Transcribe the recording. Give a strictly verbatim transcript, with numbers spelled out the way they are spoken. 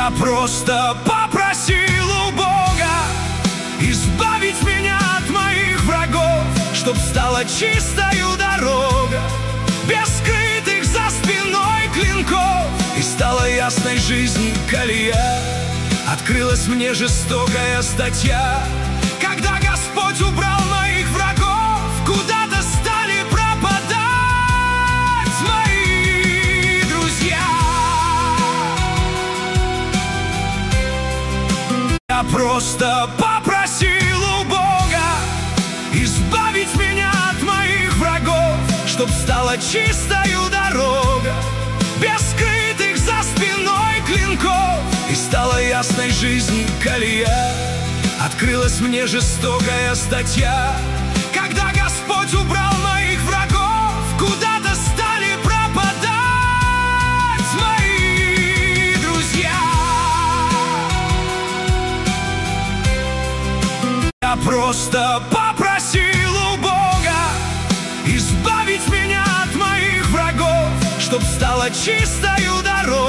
Я просто попросил у Бога избавить меня от моих врагов, чтоб стала чистою дорога, без скрытых за спиной клинков, и стала ясной жизни колея. Открылась мне жестокая статья, когда Господь убрал моих врагов, куда-то стали пропадать мои друзья. Я просто попросил у Бога избавить меня от моих врагов, чтоб стала чистою дорога, без скрытых за спиной клинков, и стала ясной жизни колея. Открылась мне жестокая статья, когда Господь убрал моих врагов, куда-то стали пропадать мои друзья. Я просто попросил у Бога избавить меня от моих врагов, чтоб стала чистою дорога,